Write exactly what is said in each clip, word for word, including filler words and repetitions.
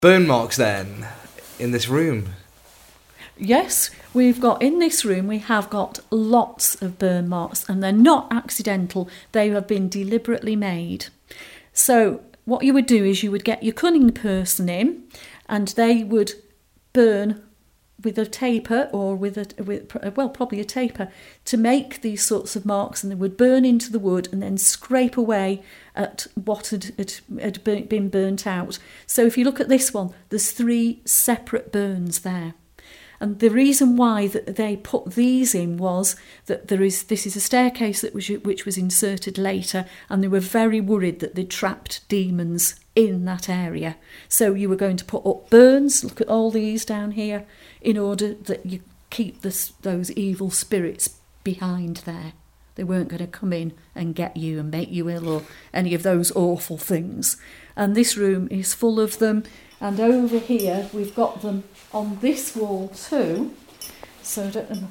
burn marks then in this room? Yes, we've got in this room, we have got lots of burn marks, and they're not accidental, they have been deliberately made. So what you would do is you would get your cunning person in, and they would burn with a taper or with a with, well probably a taper to make these sorts of marks, and they would burn into the wood and then scrape away at what had, had, had been burnt out. So if you look at this one, there's three separate burns there. And the reason why that they put these in was that there is this is a staircase that was which was inserted later, and they were very worried that they trapped demons in that area. So you were going to put up burns, look at all these down here, in order that you keep this, those evil spirits behind there. They weren't going to come in and get you and make you ill or any of those awful things. And this room is full of them. And over here, we've got them on this wall too. So, I don't know.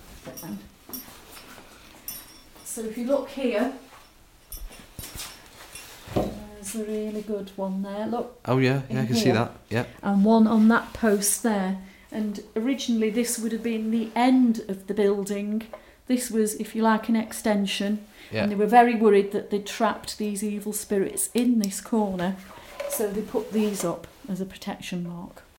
So if you look here, there's a really good one there. Look. Oh yeah, yeah, I can here. see that. Yeah. And one on that post there. And originally, this would have been the end of the building. This was, if you like, an extension. Yeah. And they were very worried that they'd trapped these evil spirits in this corner. So they put these up as a protection mark.